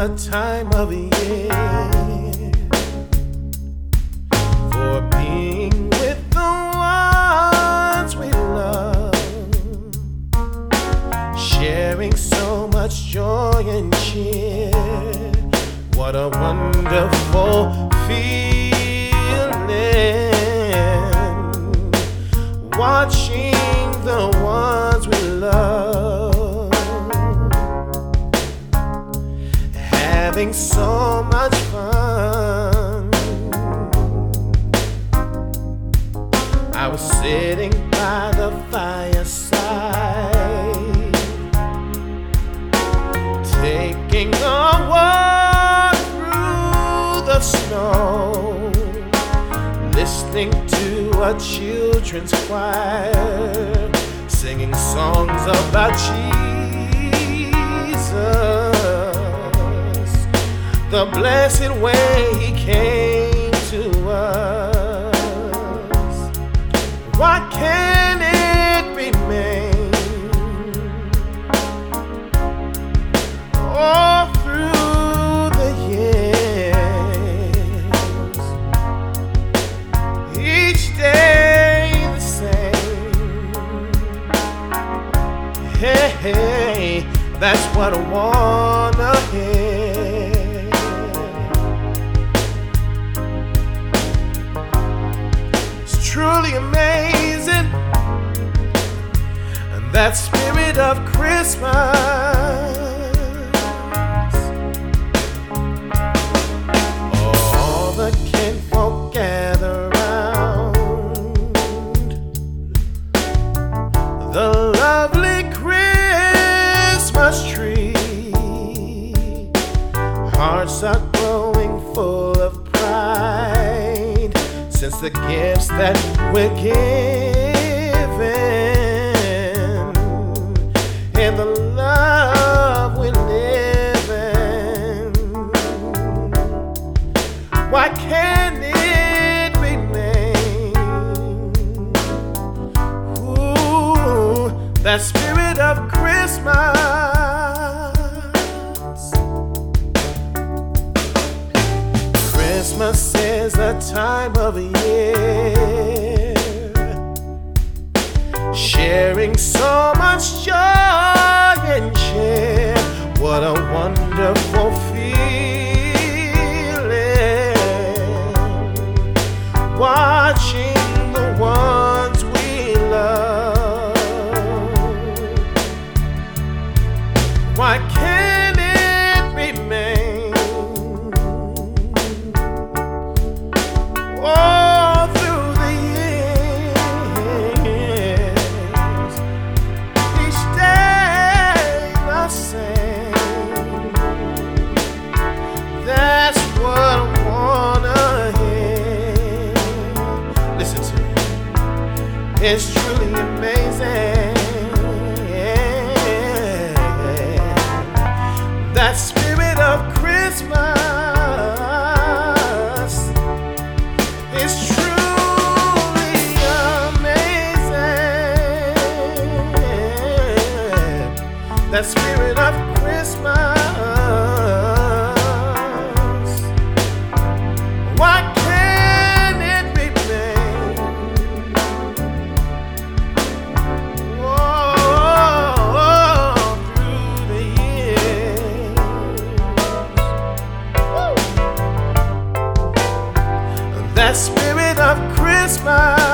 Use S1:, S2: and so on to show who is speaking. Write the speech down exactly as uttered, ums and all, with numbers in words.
S1: the time of year for being with the ones we love, sharing so much joy and cheer. What a wonderful feeling, watching the ones we love having so much fun. I was sitting by the fireside, taking a walk through the snow, listening to a children's choir singing songs about Jesus, the blessed way He came to us. Why can't it remain all through the years, each day the same? Hey, hey, that's what I wanna hear. It's truly amazing, and that spirit of Christmas. All the kinfolk gather round the lovely Christmas tree. Hearts are growing full of pride since the gifts that we're given and the love we live in. Why can't it remain? Ooh, that spirit of Christmas. Christmas is the time of year, sharing so much joy and cheer. What a wonderful feeling, watching the ones we love. Why can't it remain all through the years, each day the same? That's what I wanna hear. Listen to me. It's truly amazing, that spirit of Christmas is truly amazing. That spirit of Christmas. Why can't it remain all through the years? Woo! That spirit of Christmas.